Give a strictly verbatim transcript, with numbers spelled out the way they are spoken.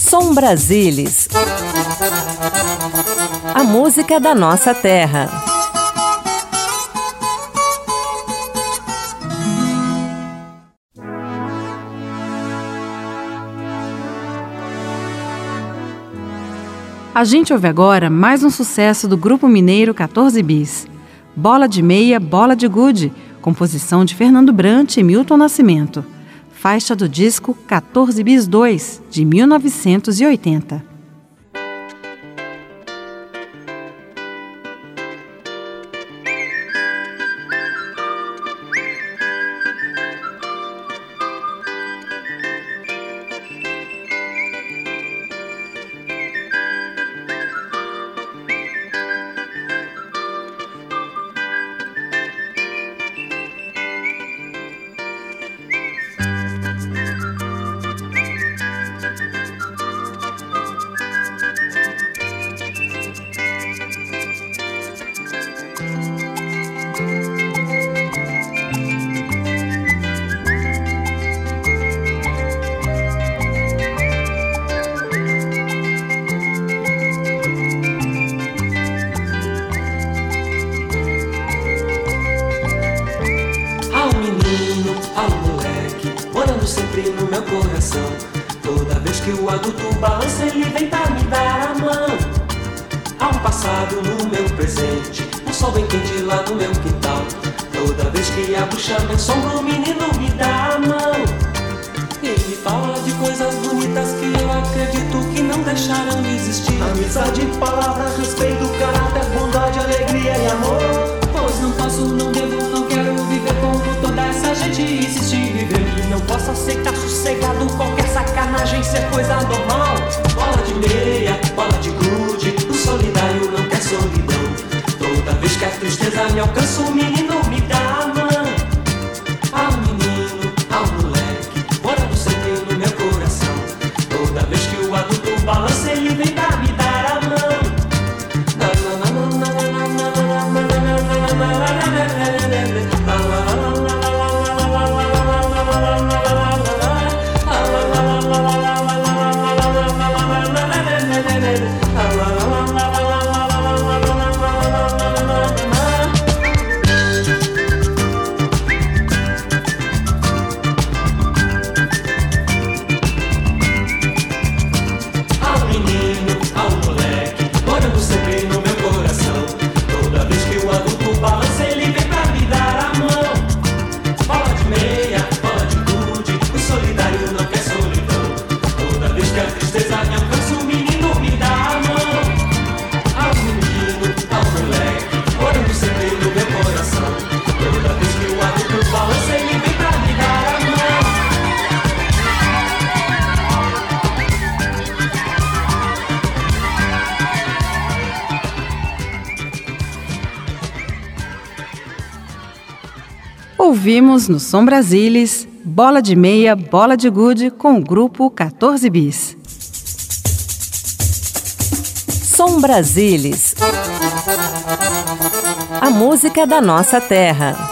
Som Brasilis. A música da nossa terra. A gente ouve agora mais um sucesso do grupo mineiro quatorze bis. Bola de Meia, Bola de Gude, composição de Fernando Brant e Milton Nascimento. Faixa do disco quatorze bis dois, de mil novecentos e oitenta. Sempre no meu coração. Toda vez que o adulto balança, ele vem pra me dar a mão. Há um passado no meu presente, um sol bem quente lá no meu quintal. Toda vez que a bruxa me assombra, o menino me dá a mão. E me fala de coisas bonitas que eu acredito que não deixaram de existir. Amizade, palavras, respeito, caráter, bondade, alegria e amor. Pois não posso, não devo, não quero viver como toda essa gente insiste em viver. E não posso aceitar sossegado qualquer sacanagem ser coisa normal. Bola de meia, bola de gude, o solidário não quer solidão. Toda vez que a tristeza me alcança, o menino me dá a mão. Ao menino, ao moleque, morando sempre no meu coração. Toda vez que o adulto balança, ele vem pra me dar a mão. Ouvimos no Som Brasilis, Bola de Meia, Bola de Gude com o grupo quatorze bis. Som Brasilis. A música da nossa terra.